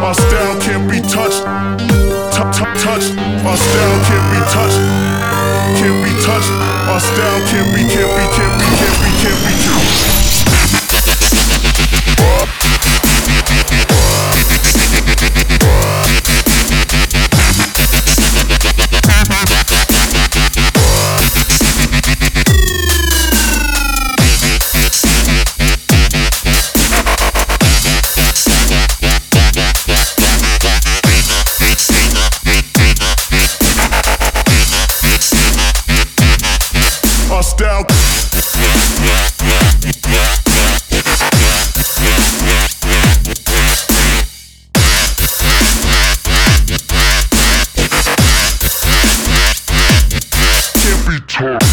Our style can't be touched. Touched. Our style can't be touched. Can't be touched. Our style can't be touched. Our style. Can't be touched.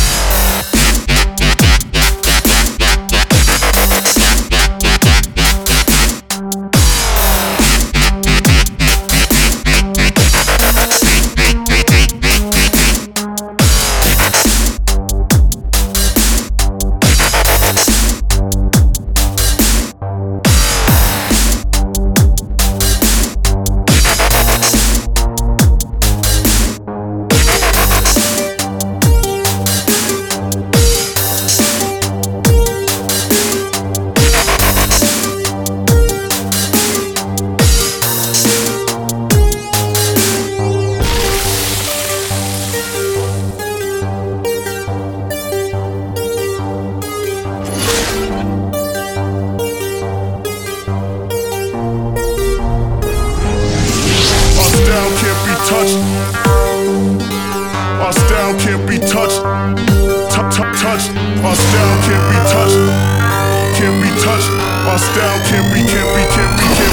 Our style can't be touched. Touched. Our style can't be touched. Can't be touched. Our style can't be